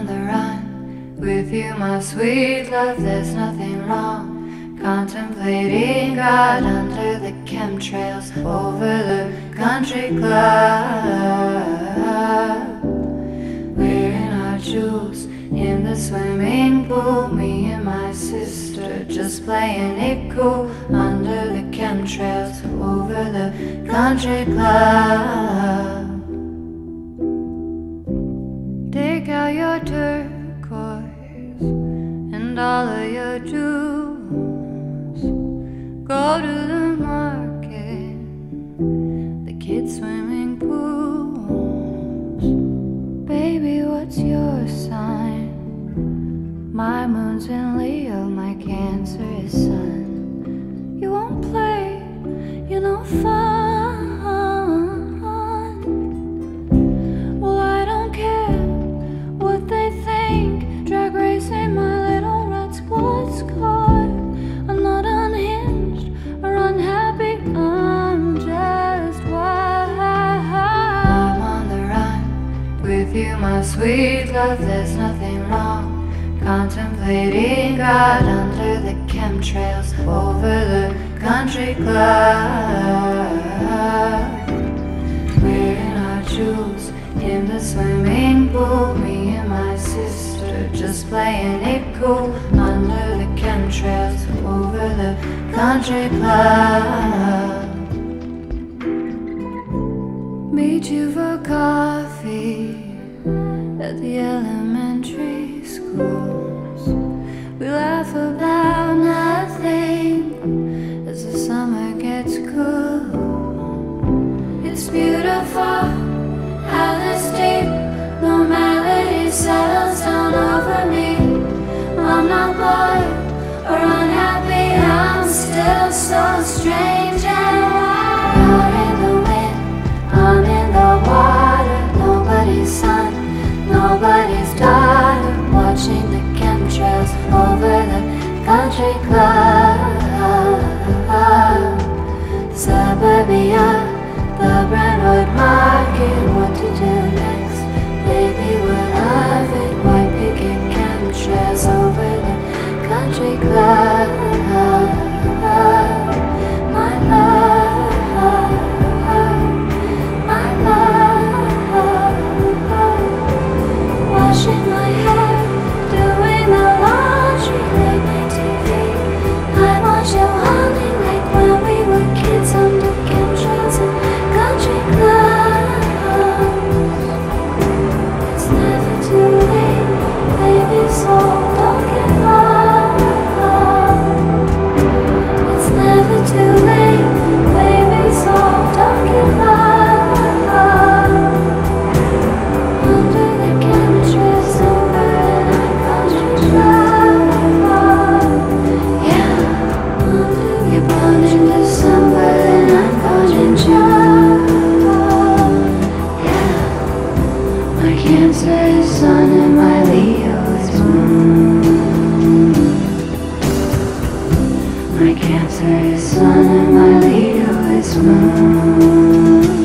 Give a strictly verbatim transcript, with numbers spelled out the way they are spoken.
on the run with you, my sweet love, there's nothing wrong. Contemplating God under the chemtrails over the country club. Wearing our jewels in the swimming pool, me and my sister just playing it cool under the chemtrails over the country club. Take out your turquoise and all of your jewels. Go to the market, the kids' swimming pools. Baby, what's your sign? My moon's in Leo, my Cancer is Sun. You won't play, you're no fun. Well, I don't care what they think. Drag racing my little red sports car. I'm not unhinged or unhappy, I'm just wild. I'm on the run with you, my sweet love, there's nothing wrong. Contemplating God under the chemtrails over the country club. Wearing our jewels in the swimming pool, me and my sister just playing it cool under the chemtrails over the country club. Meet you for coffee at the elementary schools. We laugh about nothing as the summer gets cool. It's beautiful how this deep normality settles down over me. I'm not bored or unhappy, I'm still so strange and wild. Out in the wind, I'm in the water, nobody's son, nobody's daughter, watching the chemtrails over the country club. Suburbia, the Brentwood Market, what to do next? Baby, what of it? White picket chemtrails over the country club. My love, my love. Washing my hair, doing the laundry, late night T V. I want you honey like when we were kids under chemtrails and country clubs. It's never too late, baby, so don't give up. It's never too late, baby, so don't give up. Under the chemtrails over the country club. Yeah, under you're born in December and I'm golden child. Yeah, my Cancer is Sun and my Leo is Moon. My Cancer is Sun and my Leo is Moon.